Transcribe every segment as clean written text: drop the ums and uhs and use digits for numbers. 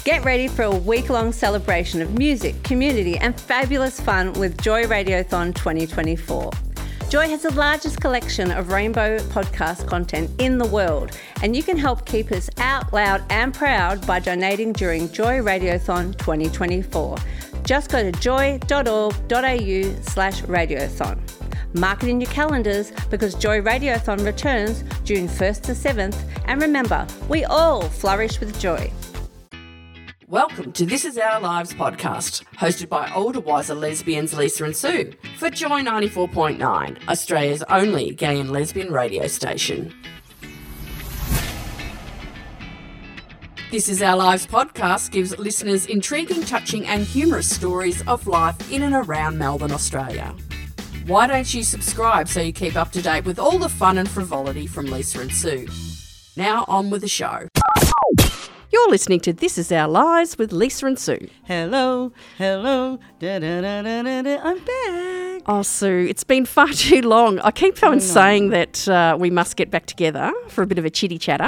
Get ready for a week-long celebration of music, community and fabulous fun with Joy Radiothon 2024. Joy has the largest collection of rainbow podcast content in the world, and you can help keep us out loud and proud by donating during Joy Radiothon 2024. Just go to joy.org.au/radiothon. Mark it in your calendars because Joy Radiothon returns June 1st to 7th, and remember, we all flourish with joy. Welcome to This Is Our Lives podcast, hosted by older, wiser lesbians Lisa and Sue for Joy 94.9, Australia's only gay and lesbian radio station. This Is Our Lives podcast gives listeners intriguing, touching and humorous stories of life in and around Melbourne, Australia. Why don't you subscribe so you keep up to date with all the fun and frivolity from Lisa and Sue? Now on with the show. You're listening to This Is Our Lives with Lisa and Sue. Hello, da da da da da da. I'm back. Oh, Sue, it's been far too long. I keep on saying that we must get back together for a bit of a chitty chatter.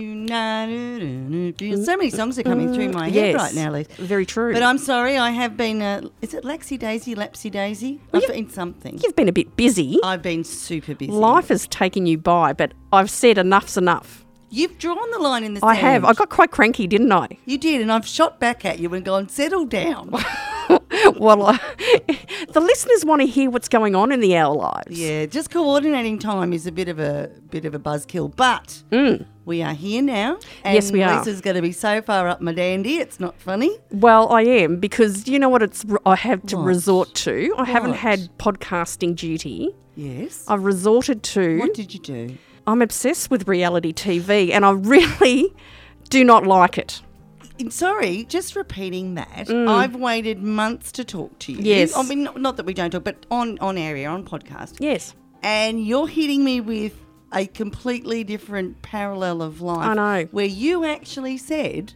Reunited. So many songs are coming through my head right now, Lisa. Very true. But I'm sorry, I have been. Is it Lapsy Daisy? I've been something. You've been a bit busy. I've been super busy. Life has taken you by, but I've said enough's enough. You've drawn the line in the sand. I have. I got quite cranky, didn't I? You did, and I've shot back at you and gone, settle down. Well, the listeners want to hear what's going on in the Our Lives. Yeah, just coordinating time is a bit of a buzzkill, but we are here now. And yes, we are. Lisa's going to be so far up my dandy, it's not funny. Well, I am, because you know what I have to resort to? I haven't had podcasting duty. Yes. I've resorted to... What did you do? I'm obsessed with reality TV and I really do not like it. Sorry, just repeating that. I've waited months to talk to you. Yes. I mean, not that we don't talk, but on area, on podcast. Yes. And you're hitting me with a completely different parallel of life. I know. Where you actually said,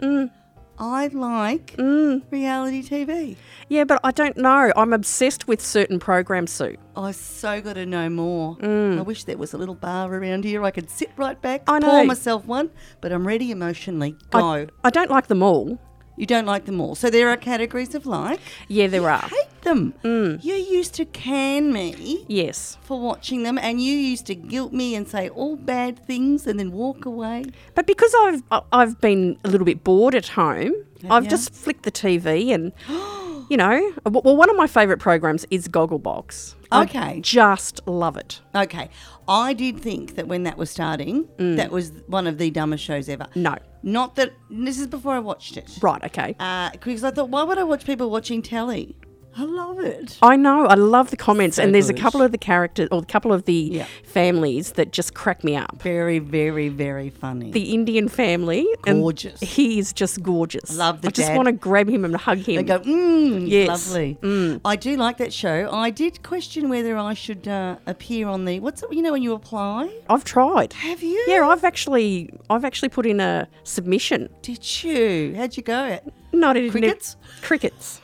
I like reality TV. Yeah, but I don't know. I'm obsessed with certain programs, Sue. I so got to know more. I wish there was a little bar around here I could sit right back, I know. pour myself one, but I'm ready emotionally. Go. I don't like them all. You don't like them all. So there are categories of like. Yeah, there are. I hate them. You used to can me Yes. for watching them, and you used to guilt me and say all bad things and then walk away. But because I've been a little bit bored at home, I've you? just flicked the TV and, you know, well, one of my favourite programs is Gogglebox. Okay. I just love it. Okay. I did think that when that was starting, that was one of the dumbest shows ever. No. Not that, this is before I watched it. Right, okay. Because I thought, why would I watch people watching telly? I love it. I know. I love the comments. So and there's good. a couple of the characters or a couple of the families that just crack me up. Very, very, very funny. The Indian family. Gorgeous. And he is just gorgeous. Love the I just dad. want to grab him and hug him. They go, Yes. lovely. I do like that show. I did question whether I should appear on the, when you apply? I've tried. Have you? Yeah, I've actually put in a submission. Did you? How'd you go? No, I didn't. Crickets? Crickets.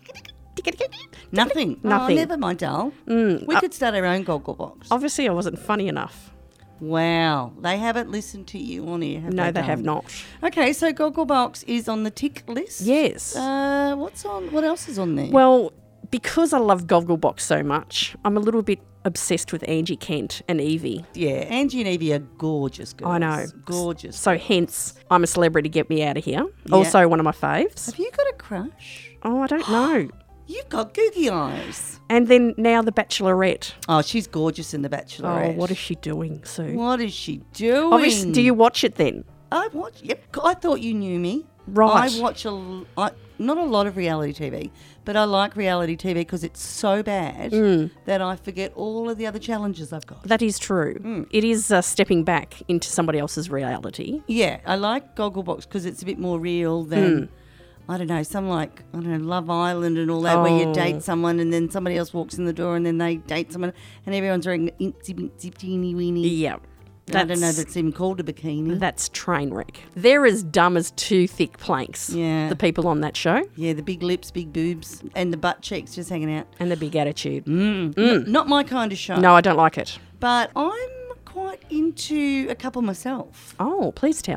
Nothing. Nothing. Oh, never mind, doll. We could start our own Gogglebox. Obviously, I wasn't funny enough. Wow. They haven't listened to you on here, have No, they done? have not. Okay, so Gogglebox is on the tick list. Yes. What else is on there? Well, because I love Gogglebox so much, I'm a little bit obsessed with Angie Kent and Evie. yeah, Angie and Evie are gorgeous girls. I know. Gorgeous. So hence, I'm a Celebrity, get me out of here. Also one of my faves. Have you got a crush? Oh, I don't know. You've got googie eyes. And then now The Bachelorette. Oh, she's gorgeous in The Bachelorette. Oh, what is she doing, Sue? What is she doing? Obviously, do you watch it then? I watch. Yep. I thought you knew me. Right. I watch not a lot of reality TV, but I like reality TV because it's so bad that I forget all of the other challenges I've got. That is true. It is stepping back into somebody else's reality. Yeah, I like Gogglebox because it's a bit more real than. I don't know, Love Island and all that, where you date someone and then somebody else walks in the door and then they date someone and everyone's wearing an itsy bitsy teeny weeny. Yeah. I don't know if it's even called a bikini. That's train wreck. They're as dumb as two thick planks. Yeah. The people on that show. Yeah, the big lips, big boobs, and the butt cheeks just hanging out. And the big attitude. Not my kind of show. No, I don't like it. But I'm quite into a couple myself. Oh, please tell.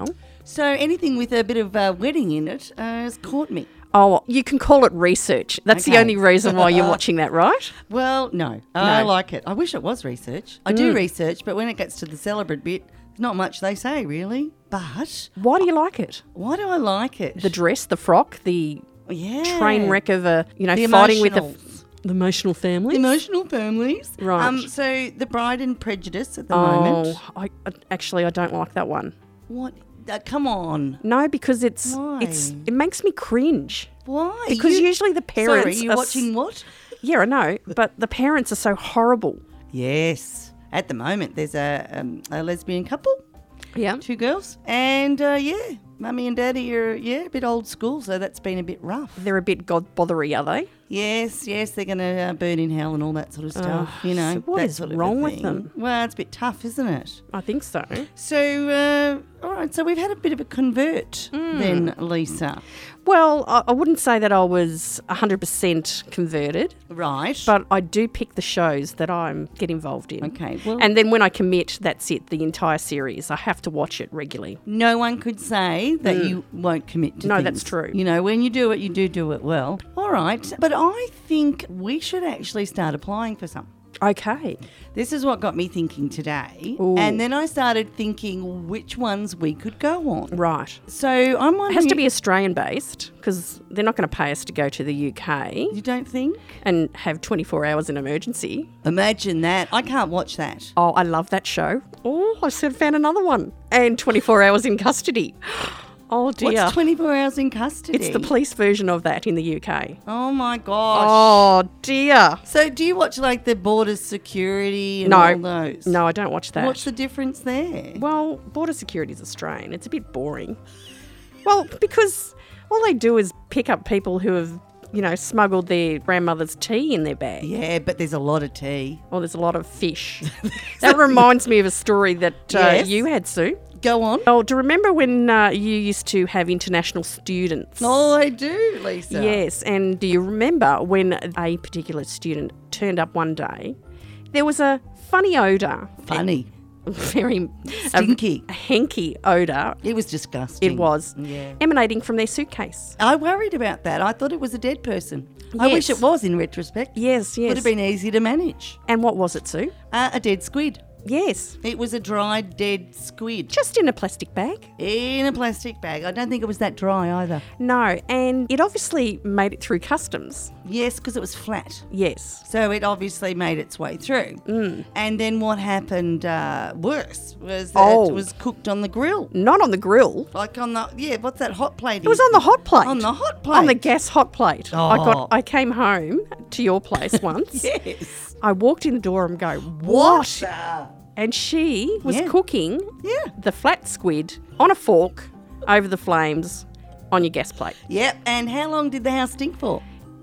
So anything with a bit of wedding in it has caught me. Oh, you can call it research. That's the Okay. only reason why you're watching that, right? Well, no. I like it. I wish it was research. I do research, but when it gets to the celebrate bit, not much they say, really. But Why do you like it? why do I like it? The dress, the frock, the train wreck of the fighting with the emotional families. Emotional families. Right. So the Bride and Prejudice at the moment. I don't like that one. What? Come on. No, because Why? it makes me cringe. Why? Because usually the parents Sorry, you're watching what? Yeah, I know, but the parents are so horrible. Yes. At the moment, there's a lesbian couple, Yeah. 2 girls, and Mummy and Daddy are a bit old school, so that's been a bit rough. They're a bit god-bothery, are they? Yes, they're going to burn in hell and all that sort of stuff, So what that is sort of a wrong with thing. them? Well, it's a bit tough, isn't it? I think so. So, all right, so we've had a bit of a convert then, Lisa. Well, I wouldn't say that I was 100% converted, Right. but I do pick the shows that I get involved in. Okay, well, And then when I commit, that's it, the entire series. I have to watch it regularly. no one could say that you won't commit to No, things. that's true. When you do it, you do it well. All right, but I think we should actually start applying for some. Okay. This is what got me thinking today. Ooh. And then I started thinking which ones we could go on. Right. So I'm It wondering... has to be Australian-based because they're not going to pay us to go to the UK You don't think? and have 24 hours in emergency. Imagine that. I can't watch that. Oh, I love that show. Oh, I sort of found another one. And 24 hours in custody. Oh, dear. What's 24 hours in custody? It's the police version of that in the UK. Oh, my gosh. Oh, dear. So do you watch like the border security and No. all those? No, I don't watch that. What's the difference there? Well, border security is Australian. It's a bit boring. Well, because all they do is pick up people who have, smuggled their grandmother's tea in their bag. Yeah, but there's a lot of tea. Or there's a lot of fish. That reminds me of a story that Yes. you had, Sue. Go on. Oh, do you remember when you used to have international students? Oh, I do, Lisa. Yes, and do you remember when a particular student turned up one day? There was a funny odour. Funny. Very Stinky. a hanky odour. It was disgusting. It was Yeah. emanating from their suitcase. I worried about that. I thought it was a dead person. I wish Yes. it was in retrospect. Yes, yes. Would have been easy to manage. And what was it, Sue? A dead squid. Yes, It was a dried dead squid just in a plastic bag. in a plastic bag. I don't think it was that dry either. No, and it obviously made it through customs. Yes, because it was flat. Yes. So it obviously made its way through. And then what happened worse was that Oh. it was cooked on the grill. Not on the grill. Like on the, what's that hot plate? It was on the hot plate. On the hot plate. On the gas hot plate. Oh. I came home to your place once. Yes. I walked in the door and go, what? What? And she was Yeah. cooking Yeah. the flat squid on a fork over the flames on your gas plate. Yep. And how long did the house stink for?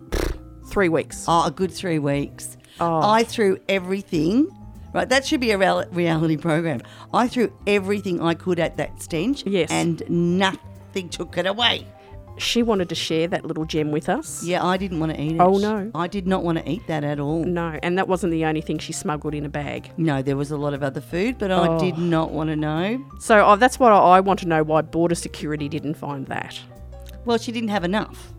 3 weeks. Oh, a good 3 weeks. Oh. I threw everything. Right, that should be a reality program. I threw everything I could at that stench. Yes. And nothing took it away. She wanted to share that little gem with us. Yeah, I didn't want to eat it. Oh, no. I did not want to eat that at all. No, and that wasn't the only thing she smuggled in a bag. No, there was a lot of other food, but I did not want to know. So that's what I want to know, why border security didn't find that. Well, she didn't have enough.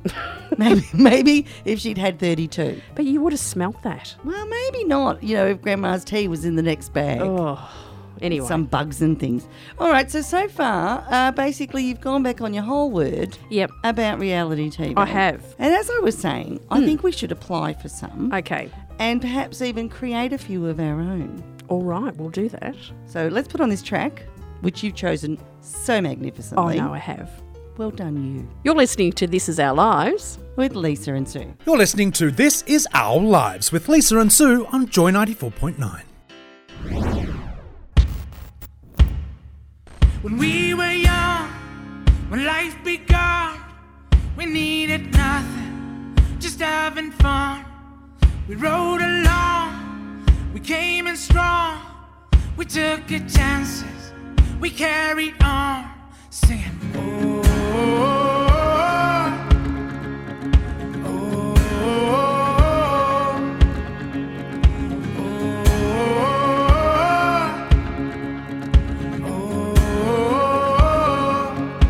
maybe if she'd had 32. But you would have smelt that. Well, maybe not. If Grandma's tea was in the next bag. Oh, anyway. Some bugs and things. All right, so far, basically you've gone back on your whole word Yep, about reality TV. I have. And as I was saying, I think we should apply for some Okay. and perhaps even create a few of our own. All right, we'll do that. So let's put on this track, which you've chosen so Oh, magnificently. no, I have. Well done, you. You're listening to This Is Our Lives. With Lisa and Sue. You're listening to This Is Our Lives with Lisa and Sue on Joy 94.9. When we were young, when life began, we needed nothing, just having fun. We rode along, we came in strong, we took our chances, we carried on, singing, oh, oh, oh, oh, oh.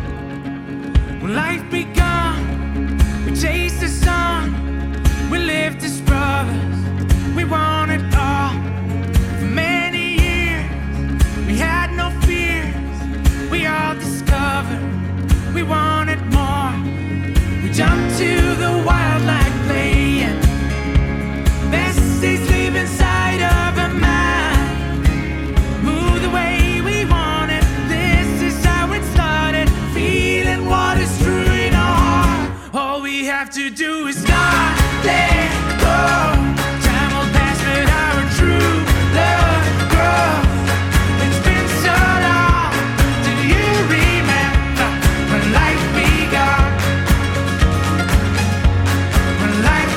have to do is not let go. Time will pass, but our true love grows. It's been so long. Do you remember when life began? When life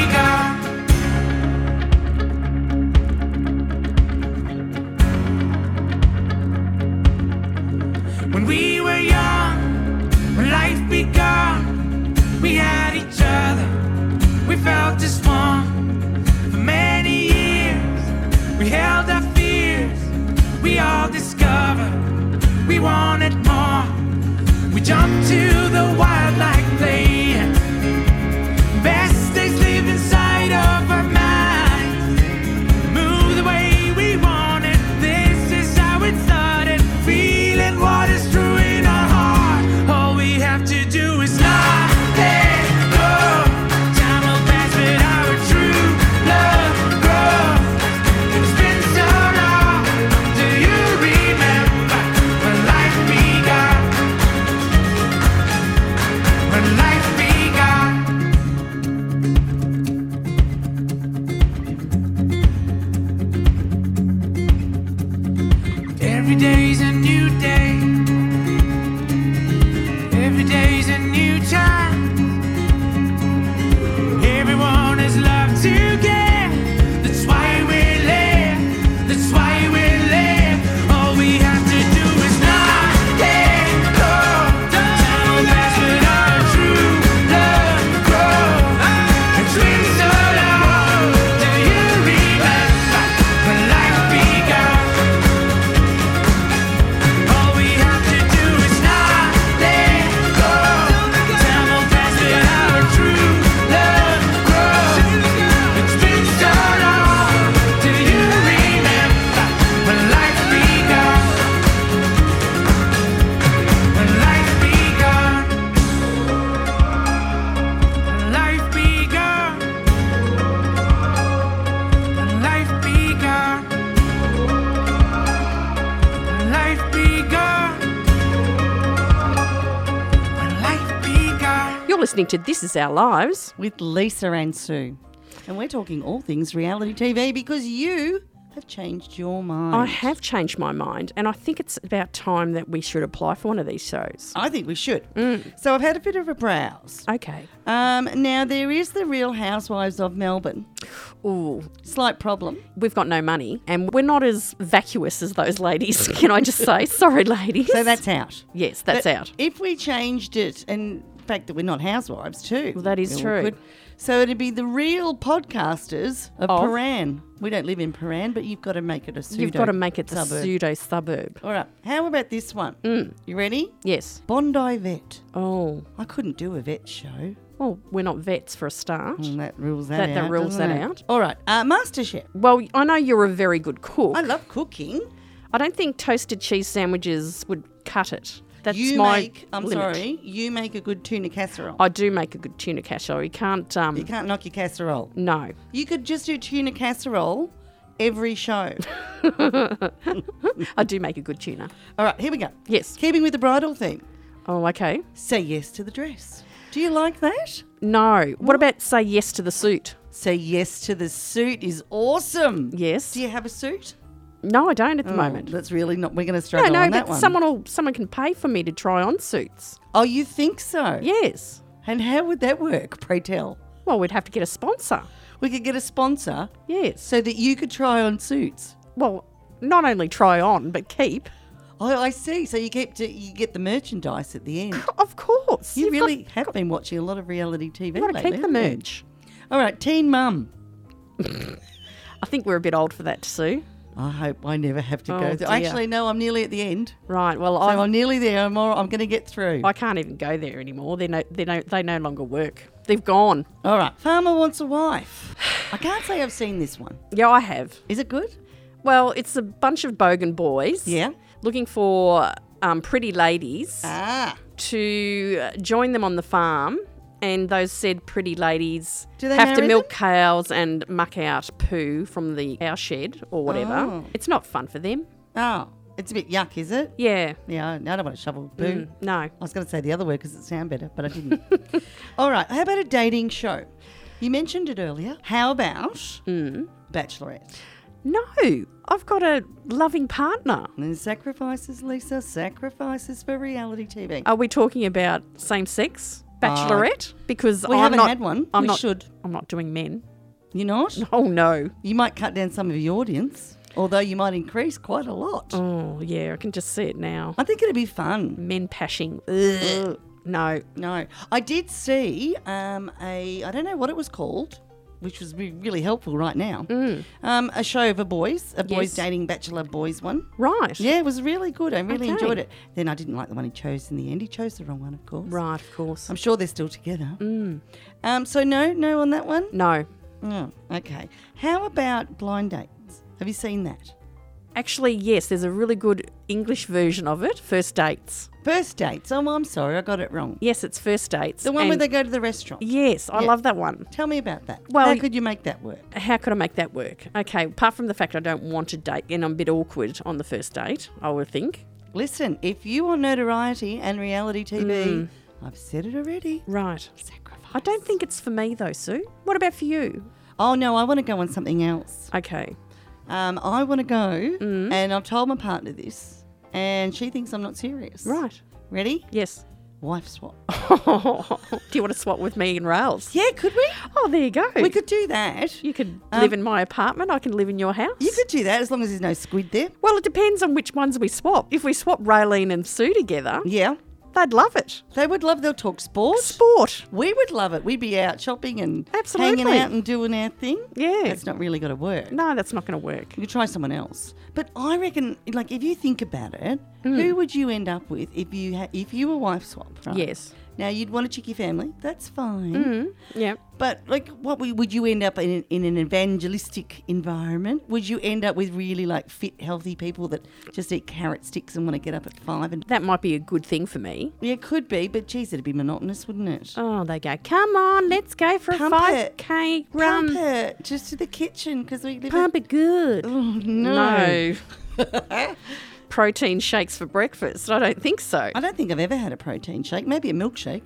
began. When we were young, when life began, we had each other, we felt as one. For many years, we held our fears, we all discovered we wanted more. We jumped to the wild like playing. Best days live inside of our minds. Move the way we wanted, this is how it started. Feeling what is true in our heart. All we have to do is not let go. Time will pass, but our true love grows. It's been so long. Do you remember when life began? When life began. Every day's a new day. Every day's a new time. Everyone has love to give. That's why we live. That's why we live. All we have to do is not let go. Time will pass, but our true love grows. It's been so long. Do you remember when life began? All we have to do is not let go. Time will pass, but our true love grows. It's been so long. Do you remember when life began? When life began. When life began. When life began. When life began. When life began. You're listening to This Is Our Lives. With Lisa and Sue. And we're talking all things reality TV because you have changed your mind. I have changed my mind, and I think it's about time that we should apply for one of these shows. I think we should. So I've had a bit of a browse. Okay. Now, there is the Real Housewives of Melbourne. Ooh, Slight problem. we've got no money, and we're not as vacuous as those ladies, can I just say? Sorry, ladies. So that's out. Yes, that's But out. If we changed it, and the fact that we're not housewives too. Well, that is we're true. awkward. So it'd be the real podcasters of Of? Paran. We don't live in Paran, but you've got to make it a pseudo You've got to make it the suburb. pseudo suburb. All right. How about this one? You ready? Yes. Bondi Vet. Oh, I couldn't do a vet show. well, we're not vets for a start. That rules that out. That rules doesn't that it? out. All right. MasterChef. Well, I know you're a very good cook. I love cooking. I don't think toasted cheese sandwiches would cut it. That's You my make, I'm limit. sorry, you make a good tuna casserole. I do make a good tuna casserole. You can't. You can't knock your casserole. No. You could just do tuna casserole every show. I do make a good tuna. All right, here we go. Yes. Keeping with the bridal theme. Oh, okay. Say yes to the dress. Do you like that? No. What about say yes to the suit? Say yes to the suit is awesome. Yes. Do you have a suit? No, I don't at the Oh, moment. That's really not. We're going to No, struggle no, on that but one. someone can pay for me to try on suits. Oh, you think so? Yes. And how would that work? Pray tell. Well, we'd have to get a sponsor. We could get a sponsor Yes. so that you could try on suits. Well, not only try on, but keep. Oh, I see. So you get the merchandise at the end. Of course. You You've really have been watching a lot of reality TV You've got to lately, keep the haven't you? merch. All right, Teen Mum. I think we're a bit old for that, Sue. I hope I never have to go Oh, through. dear. Actually, no, I'm nearly at the end. Right. Well, So I'm nearly there. I'm going to get through. I can't even go there anymore. They no longer work. They've gone. All right. Farmer Wants a Wife. I can't say I've seen this one. Yeah, I have. Is it good? Well, it's a bunch of bogan boys. Yeah. Looking for pretty ladies Ah. to join them on the farm, and those said pretty ladies Do they have to marry milk them? cows and muck out poo from the cow shed or whatever. Oh. It's not fun for them. Oh. It's a bit yuck, is it? Yeah. Yeah, I don't want to shovel poo. No. I was going to say the other word because it sounded better, but I didn't. All right. How about a dating show? You mentioned it earlier. How about Bachelorette? No. I've got a loving partner. And sacrifices, Lisa, sacrifices for reality TV. Are we talking about same-sex Bachelorette? Because We I'm haven't not, had one. I'm We not, should. I'm not doing men. You're not? Oh, no. You might cut down some of your audience, although you might increase quite a lot. Oh, yeah, I can just see it now. I think it'd be fun. Men pashing. Ugh. No. No. I did see I don't know what it was called, which was really helpful right now, a show of boys Yes. dating bachelor boys one. Right. Yeah, it was really good. I really Okay. enjoyed it. Then I didn't like the one he chose in the end. He chose the wrong one, of course. Right, of course. I'm sure they're still together. So no on that one? No. Oh, okay. How about blind dates? Have you seen that? Actually, yes, there's a really good English version of it, First Dates. First dates. Oh, I'm sorry, I got it wrong. Yes, it's First Dates. The one where and- they go to the restaurant. Yes, I Yeah. love that one. Tell me about that. Well, how could you make that work? How could I make that work? Okay, apart from the fact I don't want to date and I'm a bit awkward on the first date, I would think. Listen, if you want notoriety and reality TV, I've said it already. Right. Sacrifice. I don't think it's for me though, Sue. What about for you? Oh, no, I want to go on something else. Okay. I want to go, and I've told my partner this, and she thinks I'm not serious. Right. Ready? Yes. Wife swap. Do you want to swap with me in Rails? Yeah, could we? Oh, there you go. We could do that. You could live in my apartment. I can live in your house. You could do that as long as there's no squid there. Well, it depends on which ones we swap. If we swap Raylene and Sue together, Yeah. they'd love it. They would love, they'll talk sport. Sport. We would love it. We'd be out shopping and Absolutely. hanging out and doing our thing. Yeah. That's not really going to work. No, that's not going to work. You could try someone else. But I reckon, like, if you think about it, who would you end up with if you were wife swap? Right? Yes. Now, you'd want a cheeky family. That's fine. Yeah. But, like, would you end up in an evangelistic environment? Would you end up with really, like, fit, healthy people that just eat carrot sticks and want to get up at 5? And That might be a good thing for me. yeah, it could be, but, geez, it'd be monotonous, wouldn't it? Oh, they go, come on, let's go for Pump a it. 5K Pump run. it just to the kitchen because we live Pump it good. Oh, no. No. Protein shakes for breakfast? I don't think so. I don't think I've ever had a protein shake. Maybe a milkshake.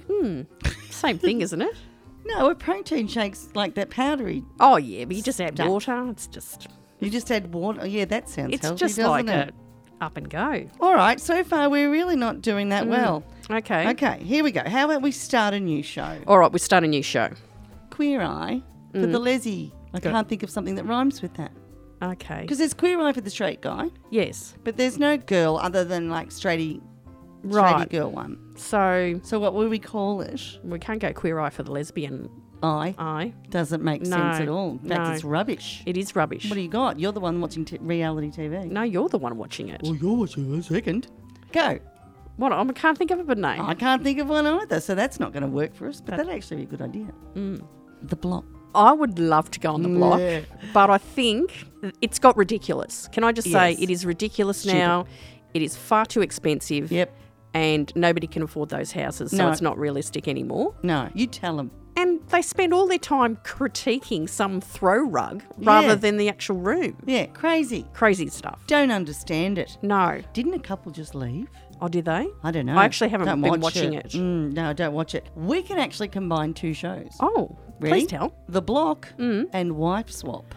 Same thing, isn't it? No, a protein shake's like that powdery. Oh, yeah, but you just add Stuff. water. It's just, You just add water. Oh, yeah, that sounds it's healthy, just doesn't like it? a up and go. All right, so far we're really not doing that well. Okay. Okay, here we go. How about we start a new show? All right, we start a new show. Queer Eye for the Leslie. I can't think of something that rhymes with that. Okay. Because there's Queer Eye for the straight guy, Yes. but there's no girl other than like straighty Right. girl one. So So what would we call it? we can't go queer eye for the lesbian Eye. eye. Doesn't make No, sense at all. In fact, no. it's rubbish. It is rubbish. What do you got? You're the one watching reality TV. No, you're the one watching it. Well, you're watching a second. Go. What? I can't think of a name. I can't think of one either, so that's not going to work for us. But that'd actually be a good idea. The Block. I would love to go on the block, Yeah. but I think it's got ridiculous. Can I just say Yes. it is ridiculous Stupid. now? It is far too expensive. Yep. And nobody can afford those houses, so No. it's not realistic anymore. No, you tell them. And they spend all their time critiquing some throw rug rather Yeah. than the actual room. Yeah, crazy. Crazy stuff. Don't understand it. No. Didn't a couple just leave? Oh, did they? I don't know. I actually haven't Don't been watch watching it. No, don't watch it. We can actually combine two shows. Oh, Ready? please tell. The Block and Wife Swap.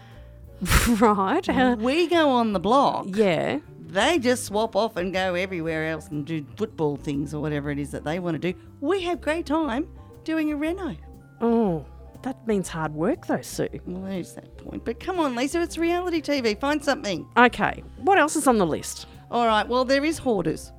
Right. We go on the Block. Yeah. They just swap off and go everywhere else and do football things or whatever it is that they want to do. We have great time doing a reno. Oh, that means hard work though, Sue. Well, there's that point. But come on, Lisa, it's reality TV. Find something. Okay. What else is on the list? All right, well, there is Hoarders.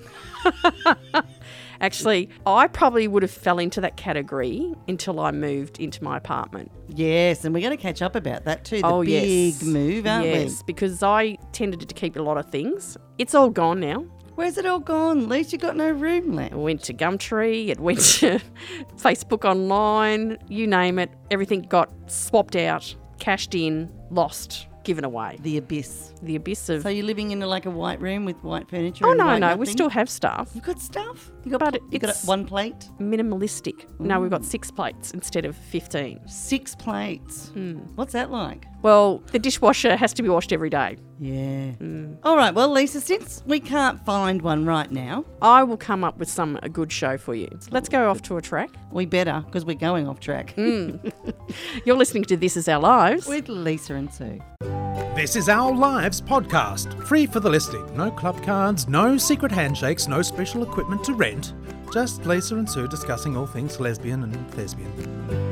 Actually, I probably would have fell into that category until I moved into my apartment. Yes, and we're going to catch up about that too. The Oh, big yes. move, aren't Yes, because I tended to keep a lot of things. It's all gone now. we? Where's it all gone? At least you got no room left. It went to Gumtree, it went to Facebook Online, you name it. Everything got swapped out, cashed in, lost, given away. The abyss. The abyss of... So you're living in like a white room with white furniture? oh, and no, white no, we nothing? still have stuff. You've got stuff? You got, But you got it's- one plate? Minimalistic. No, we've got 6 plates instead of 15. 6 plates. What's that like? Well, the dishwasher has to be washed every day. Yeah. All right. Well, Lisa, since we can't find one right now, I will come up with a good show for you. So let's go off to a track. we better, because we're going off track. You're listening to This Is Our Lives. With Lisa and Sue. This is Our Lives podcast, free for the listening. No club cards, no secret handshakes, no special equipment to rent. Just Lisa and Sue discussing all things lesbian and thespian.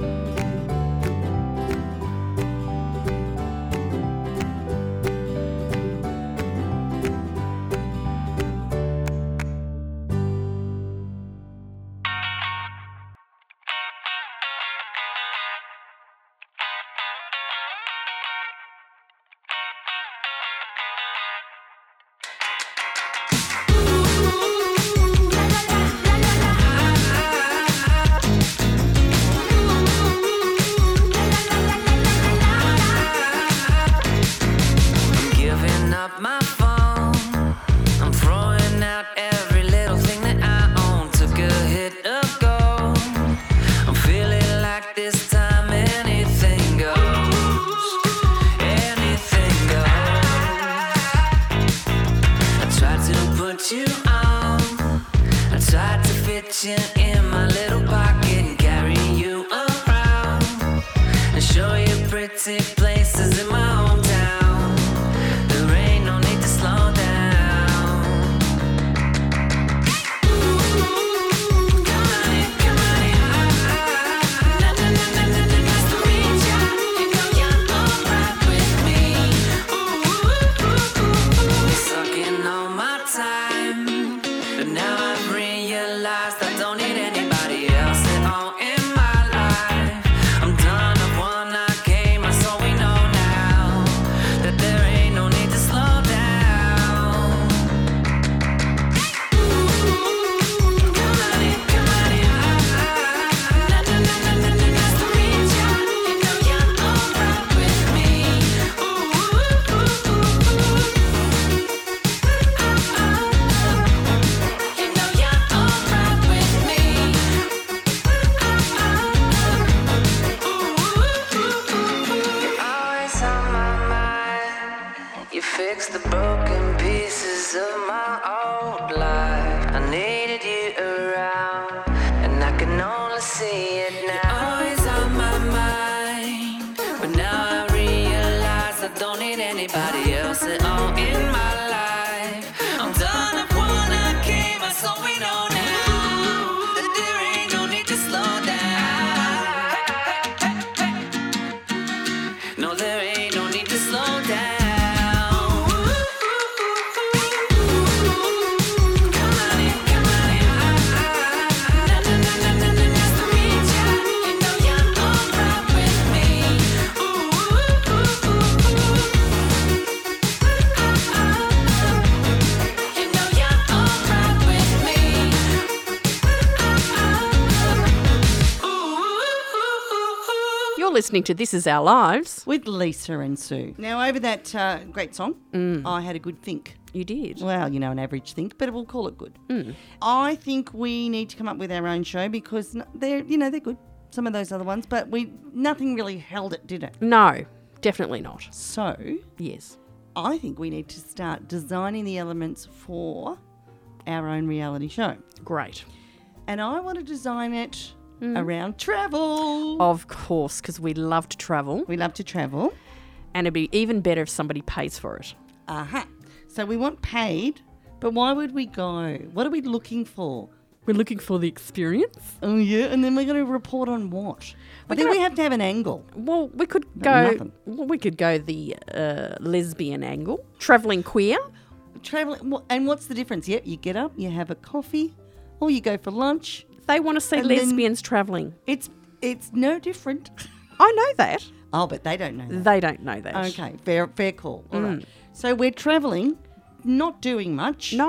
Listening to This Is Our Lives. With Lisa and Sue. Now, over that great song, I had a good think. You did? Well, an average think, but we'll call it good. I think we need to come up with our own show because they're good, some of those other ones, but nothing really held it, did it? No, definitely not. So, yes, I think we need to start designing the elements for our own reality show. Great. And I want to design it around travel. Of course, because we love to travel. We love to travel. And it'd be even better if somebody pays for it. Aha. So we want paid, but why would we go? What are we looking for? We're looking for the experience. Oh, yeah, and then we're going to report on what? I think we have to have an angle. Well, we could go the lesbian angle. Travelling queer. And what's the difference? Yep, you get up, you have a coffee, or you go for lunch. They want to see lesbians travelling. It's no different. I know that. Oh, but they don't know that. They don't know that. Okay, fair call. All right. So we're travelling, not doing much. No.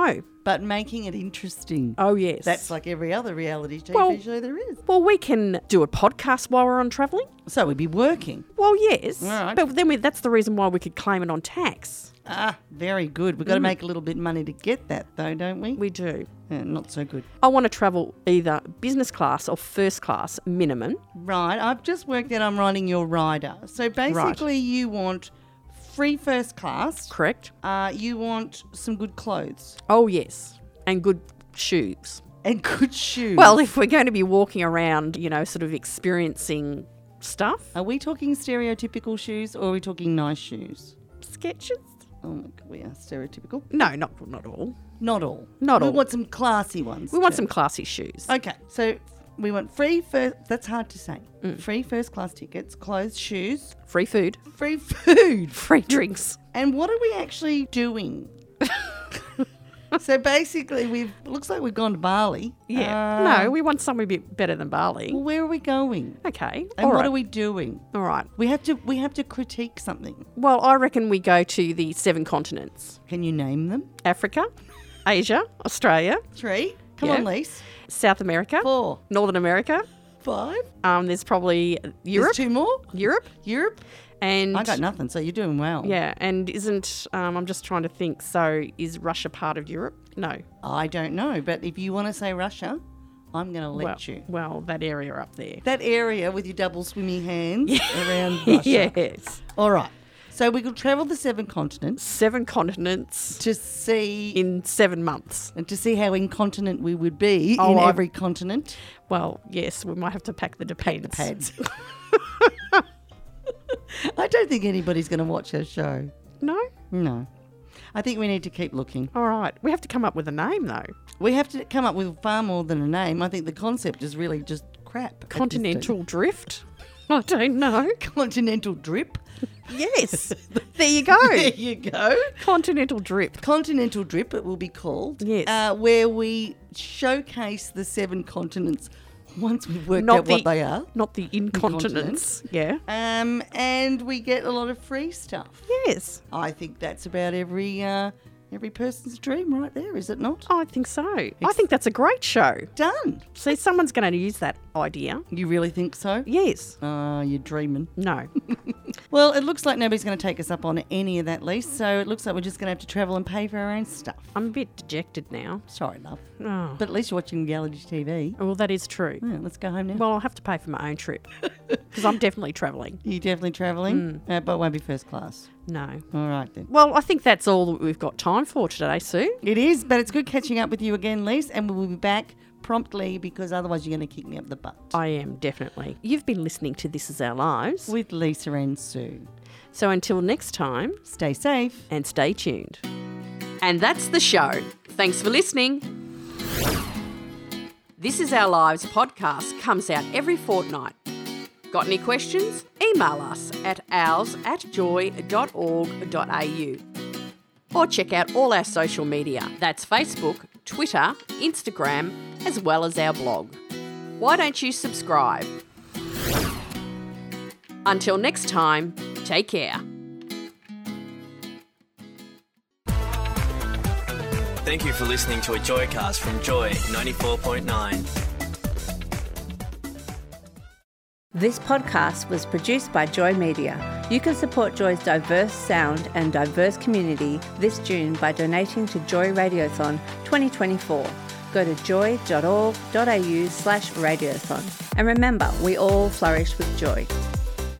but making it interesting. Oh, yes. That's like every other reality TV show there is. Well, we can do a podcast while we're on travelling. So we'd be working. Well, yes. All right. But then that's the reason why we could claim it on tax. Ah, very good. We've got to make a little bit of money to get that, though, don't we? We do. Not so good. I want to travel either business class or first class minimum. Right. I've just worked out I'm writing your rider. So basically you want free first class. Correct. You want some good clothes. Oh, yes. And good shoes. And good shoes. Well, if we're going to be walking around, sort of experiencing stuff. Are we talking stereotypical shoes or are we talking nice shoes? Sketches? Oh, my God, we are stereotypical. No, not all. Not all. Not all. We want some classy ones. We want too. some classy shoes. Okay, so we want free first... That's hard to say. Free first class tickets, clothes, shoes, Free food. free food. Free drinks. And what are we actually doing? So basically, looks like we've gone to Bali. Yeah. No, we want somewhere a bit better than Bali. Well, where are we going? Okay. And all what right. are we doing? All right. We have to critique something. Well, I reckon we go to the 7 continents. Can you name them? Africa, Asia, Australia, 3. Come Yeah. on, Lise. South America, 4. Northern America. 5. There's probably Europe. There's 2 more. Europe. And I got nothing, so you're doing well. Yeah, and isn't I'm just trying to think. So is Russia part of Europe? No. I don't know, but if you want to say Russia, I'm going to let you. Well, that area up there. That area with your double swimmy hands around Russia. Yes. All right. So we could travel the 7 continents 7 continents to see in 7 months. and to see how incontinent we would be Oh, in I- every continent. Well, yes, we might have to pack the depends. Pads. I don't think anybody's going to watch our show. No? No. I think we need to keep looking. All right. We have to come up with a name, though. We have to come up with far more than a name. I think the concept is really just crap. at this Continental drift? I don't know. stage. Continental drip. Yes. There you go. There you go. Continental drip. Continental drip, it will be called. Yes. Where we showcase the 7 continents once we've worked Not out what they are. Not the incontinence. Yeah. And we get a lot of free stuff. Yes. I think that's about every person's dream right there, is it not? I think so. I think that's a great show. Done. See, someone's going to use that idea. You really think so? Yes. You're dreaming. No. Well, it looks like nobody's going to take us up on any of that, Lise, so it looks like we're just going to have to travel and pay for our own stuff. I'm a bit dejected now. Sorry, love. Oh. But at least you're watching reality TV. Well, that is true. Yeah, let's go home now. Well, I'll have to pay for my own trip because I'm definitely travelling. You're definitely travelling, but it won't be first class. No. All right, then. Well, I think that's all that we've got time for today, Sue. It is, but it's good catching up with you again, Lise, and we will be back promptly because otherwise you're going to kick me up the butt. I am, definitely. You've been listening to This Is Our Lives. With Lisa and Sue. So until next time, Stay safe. and stay tuned. And that's the show. Thanks for listening. This Is Our Lives podcast comes out every fortnight. Got any questions? Email us at ours@joy.org.au. Or check out all our social media. That's Facebook, Twitter, Instagram, as well as our blog. Why don't you subscribe? Until next time, take care. Thank you for listening to a Joycast from Joy 94.9. This podcast was produced by Joy Media. You can support Joy's diverse sound and diverse community this June by donating to Joy Radiothon 2024. Go to joy.org.au/radiothon. And remember, we all flourish with joy.